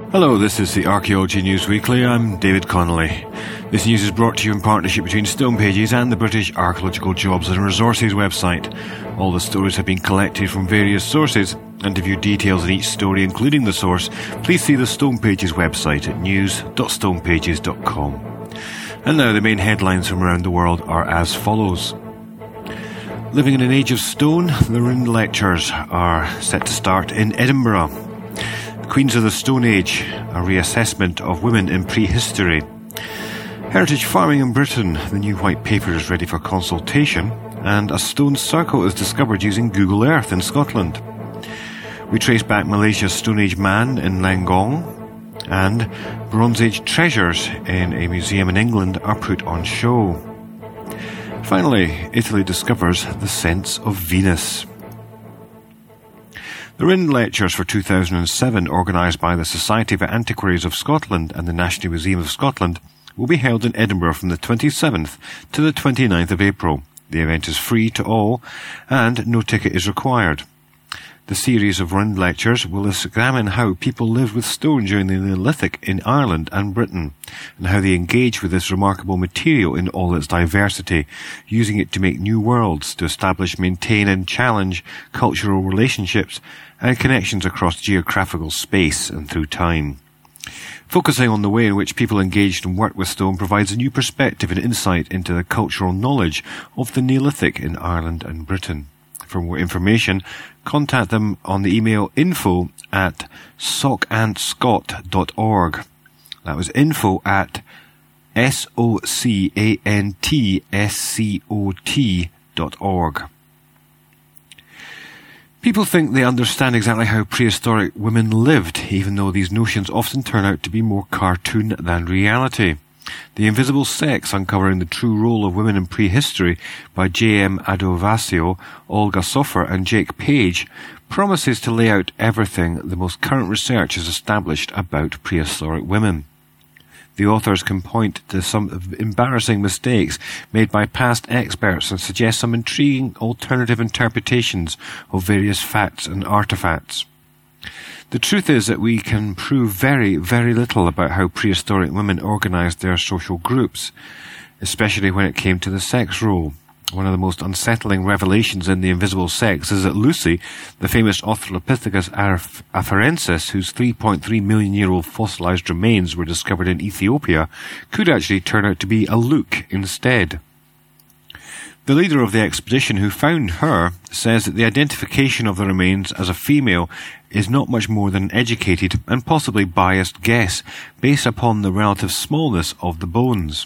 Hello, this is the Archaeology News Weekly. I'm David Connolly. This news is brought to you in partnership between Stone Pages and the British Archaeological Jobs and Resources website. All the stories have been collected from various sources, and to view details in each story, including the source, please see the Stone Pages website at news.stonepages.com. And now the main headlines from around the world are as follows. Living in an age of stone, the Rune Lectures are set to start in Edinburgh. Queens of the Stone Age, a reassessment of women in prehistory. Heritage farming in Britain, the new white paper is ready for consultation, and a stone circle is discovered using Google Earth in Scotland. We trace back Malaysia's Stone Age man in Langong, and Bronze Age treasures in a museum in England are put on show. Finally, Italy discovers the sense of Venus. The Rune Lectures for 2007, organised by the Society of Antiquaries of Scotland and the National Museum of Scotland, will be held in Edinburgh from the 27th to the 29th of April. The event is free to all, and no ticket is required. The series of Rune Lectures will examine how people lived with stone during the Neolithic in Ireland and Britain, and how they engaged with this remarkable material in all its diversity, using it to make new worlds, to establish, maintain and challenge cultural relationships and connections across geographical space and through time. Focusing on the way in which people engaged and worked with stone provides a new perspective and insight into the cultural knowledge of the Neolithic in Ireland and Britain. For more information, contact them on the email info@socantscot.org. That was info@socantscot.org. People think they understand exactly how prehistoric women lived, even though these notions often turn out to be more cartoon than reality. The Invisible Sex, Uncovering the True Role of Women in Prehistory by J.M. Adovasio, Olga Soffer and Jake Page, promises to lay out everything the most current research has established about prehistoric women. The authors can point to some embarrassing mistakes made by past experts and suggest some intriguing alternative interpretations of various facts and artifacts. The truth is that we can prove very, very little about how prehistoric women organised their social groups, especially when it came to the sex role. One of the most unsettling revelations in The Invisible Sex is that Lucy, the famous Australopithecus afarensis, whose 3.3 million-year-old fossilised remains were discovered in Ethiopia, could actually turn out to be a Luke instead. The leader of the expedition who found her says that the identification of the remains as a female is not much more than an educated and possibly biased guess based upon the relative smallness of the bones.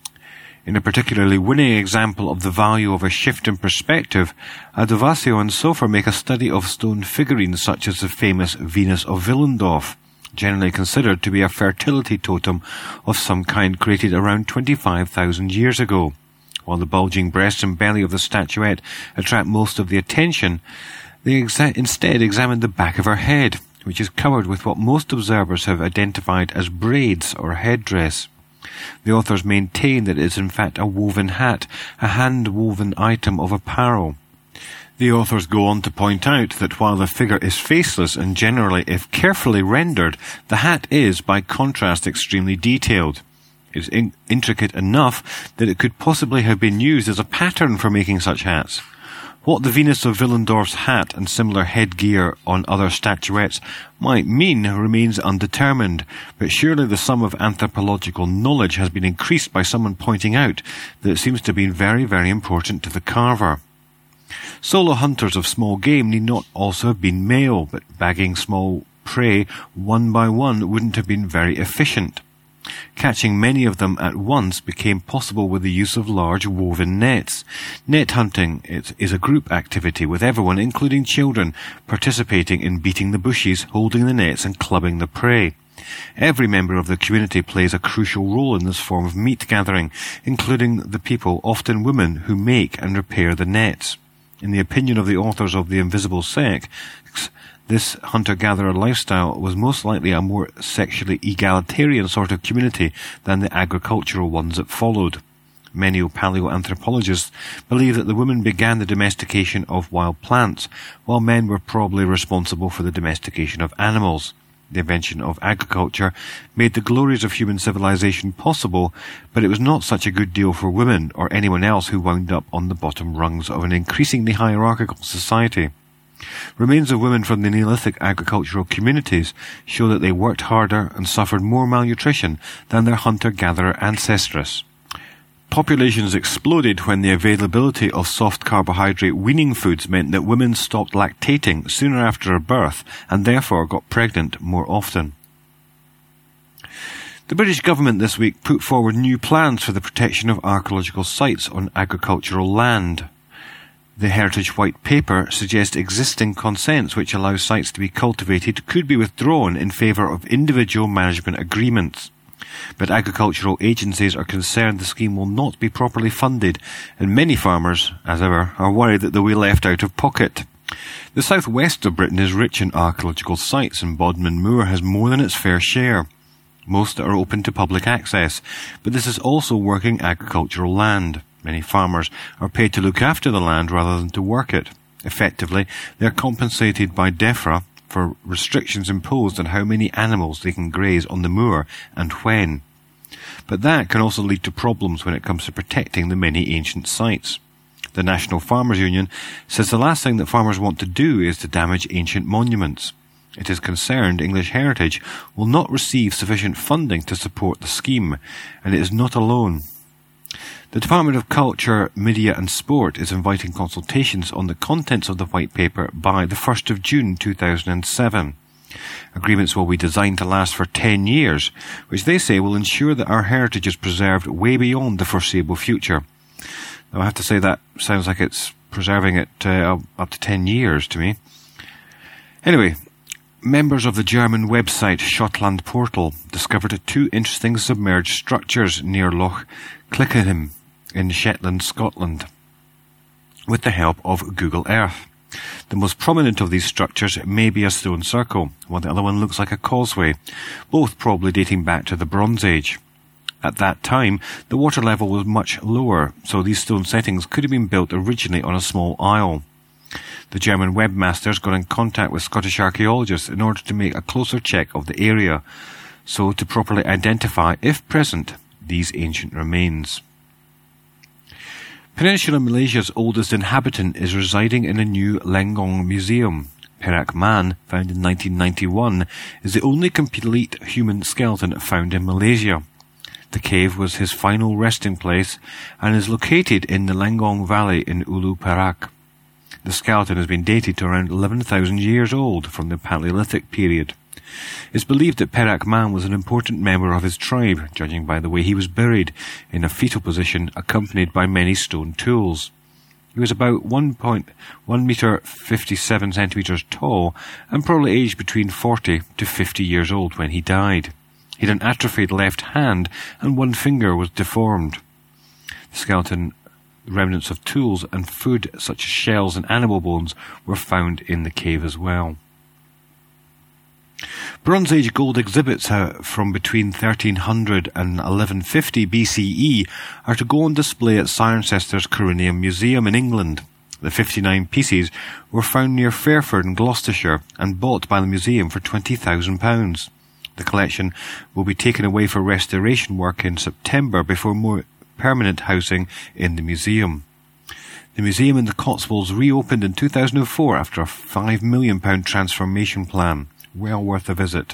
In a particularly winning example of the value of a shift in perspective, Adovasio and Soffer make a study of stone figurines such as the famous Venus of Willendorf, generally considered to be a fertility totem of some kind created around 25,000 years ago. While the bulging breast and belly of the statuette attract most of the attention, they instead examine the back of her head, which is covered with what most observers have identified as braids or headdress. The authors maintain that it is in fact a woven hat, a hand-woven item of apparel. The authors go on to point out that while the figure is faceless and generally, if carefully rendered, the hat is, by contrast, extremely detailed. It is intricate enough that it could possibly have been used as a pattern for making such hats. What the Venus of Willendorf's hat and similar headgear on other statuettes might mean remains undetermined, but surely the sum of anthropological knowledge has been increased by someone pointing out that it seems to have been very, very important to the carver. Solo hunters of small game need not also have been male, but bagging small prey one by one wouldn't have been very efficient. Catching many of them at once became possible with the use of large woven nets. Net hunting is a group activity with everyone, including children, participating in beating the bushes, holding the nets and clubbing the prey. Every member of the community plays a crucial role in this form of meat gathering, including the people, often women, who make and repair the nets. In the opinion of the authors of The Invisible Sex, this hunter-gatherer lifestyle was most likely a more sexually egalitarian sort of community than the agricultural ones that followed. Many paleoanthropologists believe that the women began the domestication of wild plants, while men were probably responsible for the domestication of animals. The invention of agriculture made the glories of human civilization possible, but it was not such a good deal for women or anyone else who wound up on the bottom rungs of an increasingly hierarchical society. Remains of women from the Neolithic agricultural communities show that they worked harder and suffered more malnutrition than their hunter-gatherer ancestors. Populations exploded when the availability of soft carbohydrate weaning foods meant that women stopped lactating sooner after a birth and therefore got pregnant more often. The British government this week put forward new plans for the protection of archaeological sites on agricultural land. The Heritage White Paper suggests existing consents which allow sites to be cultivated could be withdrawn in favour of individual management agreements. But agricultural agencies are concerned the scheme will not be properly funded, and many farmers, as ever, are worried that they'll be left out of pocket. The southwest of Britain is rich in archaeological sites, and Bodmin Moor has more than its fair share. Most are open to public access, but this is also working agricultural land. Many farmers are paid to look after the land rather than to work it. Effectively, they are compensated by DEFRA for restrictions imposed on how many animals they can graze on the moor and when. But that can also lead to problems when it comes to protecting the many ancient sites. The National Farmers Union says the last thing that farmers want to do is to damage ancient monuments. It is concerned English Heritage will not receive sufficient funding to support the scheme, and it is not alone. The Department of Culture, Media and Sport is inviting consultations on the contents of the White Paper by the 1st of June 2007. Agreements will be designed to last for 10 years, which they say will ensure that our heritage is preserved way beyond the foreseeable future. Now, I have to say that sounds like it's preserving it up to 10 years to me. Anyway, members of the German website Schottland Portal discovered two interesting submerged structures near Loch Clickenham in Shetland, Scotland, with the help of Google Earth. The most prominent of these structures may be a stone circle, while the other one looks like a causeway, both probably dating back to the Bronze Age. At that time, the water level was much lower, so these stone settings could have been built originally on a small isle. The German webmasters got in contact with Scottish archaeologists in order to make a closer check of the area, so to properly identify, if present, these ancient remains. Peninsular Malaysia's oldest inhabitant is residing in a new Lenggong museum. Perak Man, found in 1991, is the only complete human skeleton found in Malaysia. The cave was his final resting place and is located in the Lenggong Valley in Ulu Perak. The skeleton has been dated to around 11,000 years old from the Paleolithic period. It's believed that Perak Man was an important member of his tribe, judging by the way he was buried, in a fetal position accompanied by many stone tools. He was about 1 meter 57 centimeters tall and probably aged between 40 to 50 years old when he died. He had an atrophied left hand and one finger was deformed. The skeleton, remnants of tools and food such as shells and animal bones were found in the cave as well. Bronze Age gold exhibits from between 1300 and 1150 BCE are to go on display at Cirencester's Corinium Museum in England. The 59 pieces were found near Fairford in Gloucestershire and bought by the museum for £20,000. The collection will be taken away for restoration work in September before more permanent housing in the museum. The museum in the Cotswolds reopened in 2004 after a £5 million transformation plan. Well worth a visit.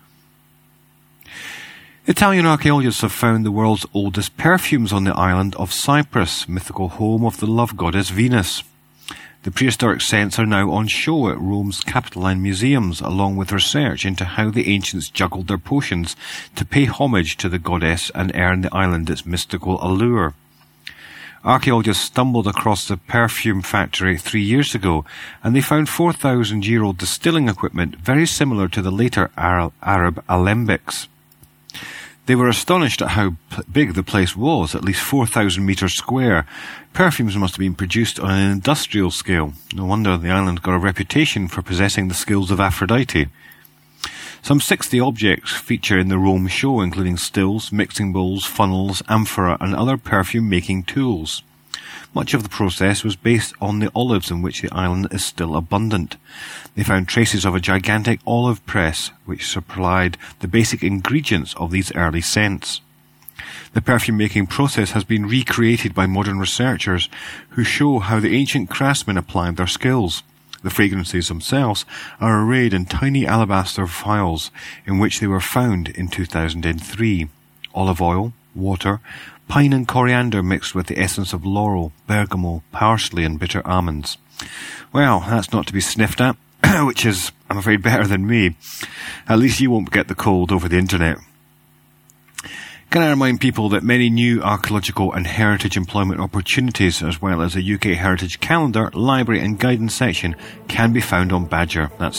Italian archaeologists have found the world's oldest perfumes on the island of Cyprus, mythical home of the love goddess Venus. The prehistoric scents are now on show at Rome's Capitoline museums, along with research into how the ancients juggled their potions to pay homage to the goddess and earn the island its mystical allure. Archaeologists stumbled across the perfume factory 3 years ago, and they found 4,000-year-old distilling equipment very similar to the later Arab alembics. They were astonished at how big the place was, at least 4,000 metres square. Perfumes must have been produced on an industrial scale. No wonder the island got a reputation for possessing the skills of Aphrodite. Some 60 objects feature in the Rome show, including stills, mixing bowls, funnels, amphora and other perfume-making tools. Much of the process was based on the olives in which the island is still abundant. They found traces of a gigantic olive press which supplied the basic ingredients of these early scents. The perfume-making process has been recreated by modern researchers who show how the ancient craftsmen applied their skills. The fragrances themselves are arrayed in tiny alabaster vials in which they were found in 2003. Olive oil, water, pine and coriander mixed with the essence of laurel, bergamot, parsley and bitter almonds. Well, that's not to be sniffed at, which is, I'm afraid, better than me. At least you won't get the cold over the internet. Can I remind people that many new archaeological and heritage employment opportunities, as well as a UK Heritage Calendar, Library and Guidance section, can be found on Badger. That's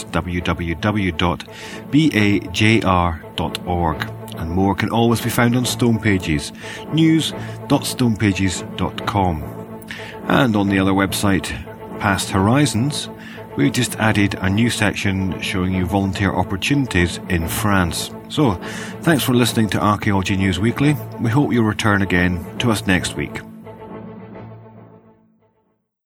www.bajr.org. And more can always be found on Stone Pages, news.stonepages.com. And on the other website, Past Horizons, we just added a new section showing you volunteer opportunities in France. So, thanks for listening to Archaeology News Weekly. We hope you'll return again to us next week.